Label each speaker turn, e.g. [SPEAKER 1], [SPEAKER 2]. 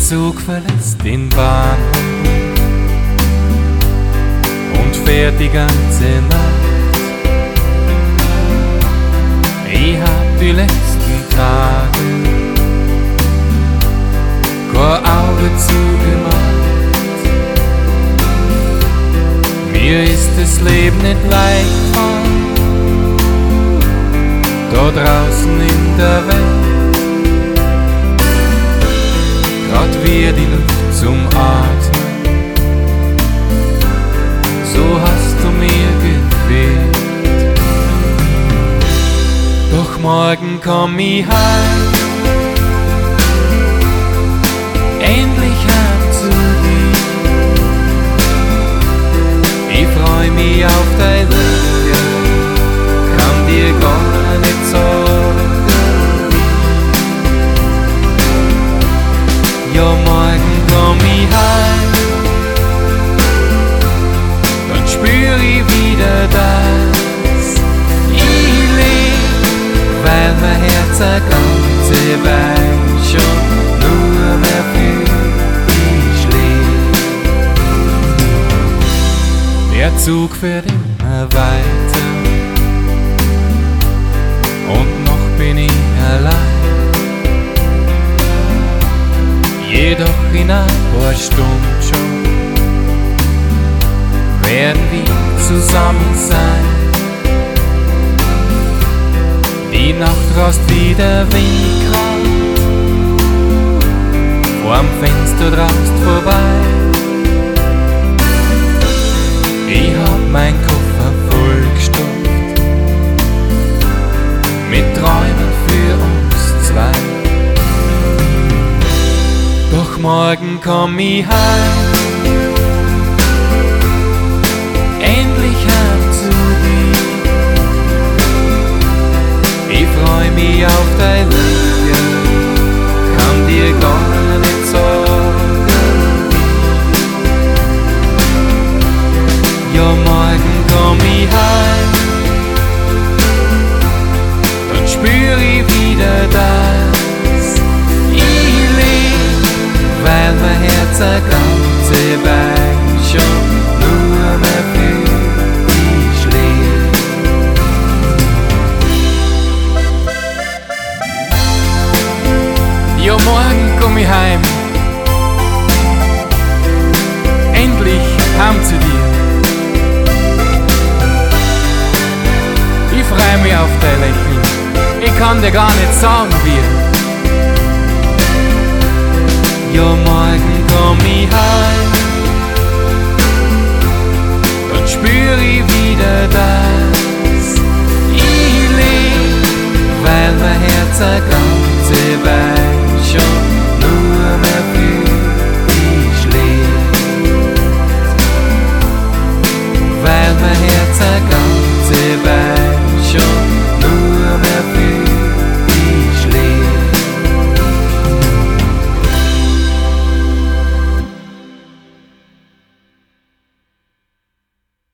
[SPEAKER 1] Zug verlässt den Bahnhof und fährt die ganze Nacht. Ich hab die letzten Tage kein Auge zugemacht. Mir ist das Leben nicht leicht gefallen, da draußen in der Welt. Grad wie die Luft zum Atmen, so hast du mir gefehlt. Doch morgen komm ich heim, endlich heim zu dir. Ich freu mich auf dein Lächeln, kann dir gar nicht sagen. Ja, morgen komm ich heim, dann spür ich wieder das. Ich leb, weil mein Herz eine ganze Weile schon nur mehr für dich schlägt. Der Zug fährt immer weiter und noch bin ich allein. Jedoch in ein paar Stunden schon werden wir zusammen sein. Die Nacht rast wie der Wind grad, vorm Fenster drast vorbei. Ich hab mein Koffer vollgestopft mit Träumen für uns zwei. Doch morgen komm ich heim, endlich heim zu dir. Ich freu mich auf dein Lächeln, kann dir gar nicht sagen. Ja, morgen komm ich heim, dann spür ich wieder das. Ich leb, weil mein Herz eine ganze Weile schon nur mehr für dich schlägt. Ja, morgen komm ich heim, endlich heim zu dir. Ich freu mich auf dein Lächeln, ich kann dir gar nicht sagen wie. Ja,